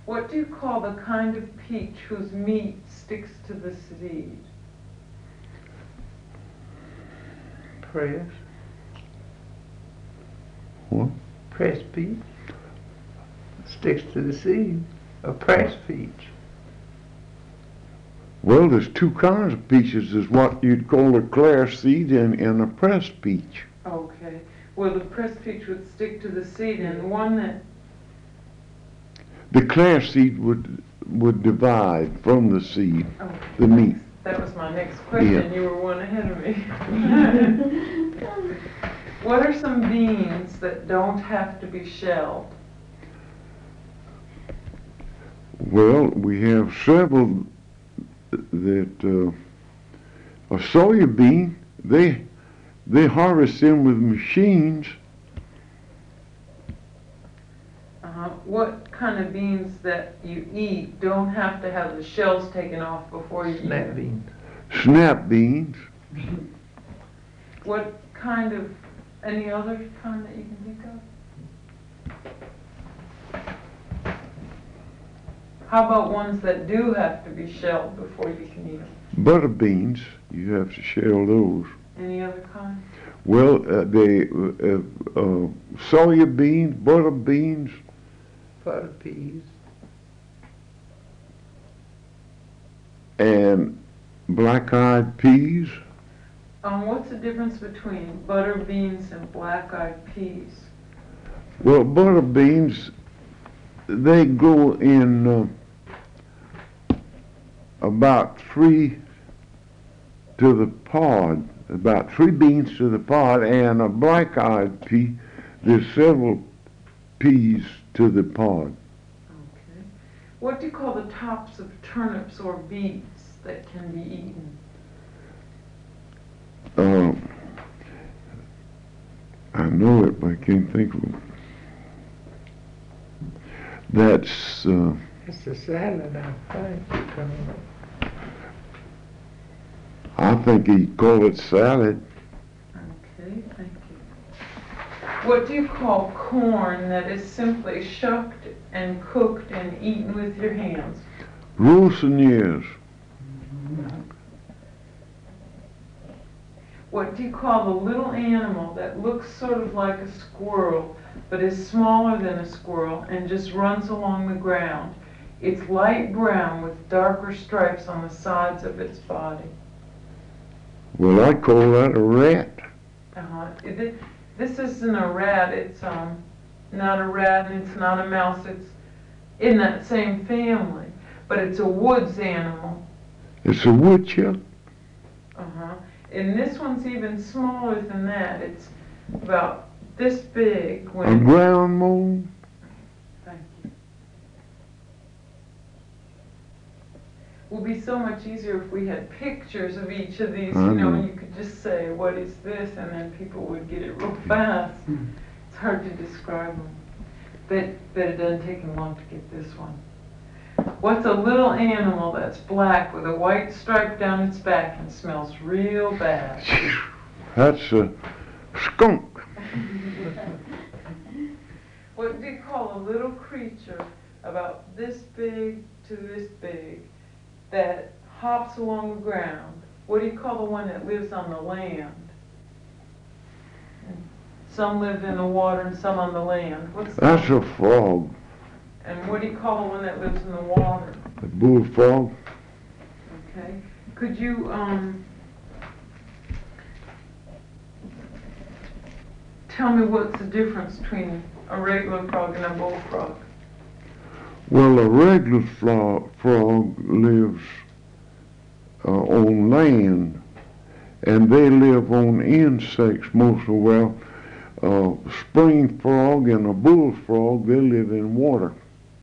What do you call the kind of peach whose meat sticks to the seed? Press. What? Press peach. Sticks to the seed. A press peach. Well, there's two kinds of peaches. There's what you'd call a clear seed and a pressed peach. Okay. Well, the pressed peach would stick to the seed, and one that... The clear seed would divide from the seed, Okay. the meat. That was my next question. Yeah. You were one ahead of me. What are some beans that don't have to be shelled? Well, we have several that a soybean, they harvest them with machines. What kind of beans that you eat don't have to have the shells taken off before you eat Snap them? beans. Snap beans. What kind of, any other kind that you can think of? How about ones that do have to be shelled before you can eat them? Butter beans, you have to shell those. Any other kind? Well, soya beans, butter beans, Butter peas. and black-eyed peas. What's the difference between butter beans and black-eyed peas? Well, butter beans, they grow in about 3 to the pod, about 3 beans to the pod, and a black-eyed pea, there's several peas to the pod. Okay. What do you call the tops of turnips or beets that can be eaten? I know it, but I can't think of it. That's It's a salad, I think. I think he'd call it salad. Okay, thank you. What do you call corn that is simply shucked and cooked and eaten with your hands? Rousiniers. What do you call the little animal that looks sort of like a squirrel, but is smaller than a squirrel and just runs along the ground? It's light brown with darker stripes on the sides of its body. Well, I call that a rat. This isn't a rat. It's not a rat and it's not a mouse. It's in that same family, but it's a woods animal. It's a woodchuck. And this one's even smaller than that. It's about this big. A ground mole. Thank you. It would be so much easier if we had pictures of each of these, you know, and you could just say, what is this? And then people would get it real fast. It's hard to describe them. But it doesn't take them long to get this one. What's a little animal that's black with a white stripe down its back and smells real bad? That's a skunk. What do you call a little creature about this big to this big that hops along the ground? What do you call the one that lives on the land? Some live in the water and some on the land. That's a frog. And what do you call the one that lives in the water? A bullfrog. Okay. Could you tell me what's the difference between a regular frog and a bullfrog? Well, a regular frog lives on land, and they live on insects mostly. Well, a spring frog and a bullfrog, they live in water.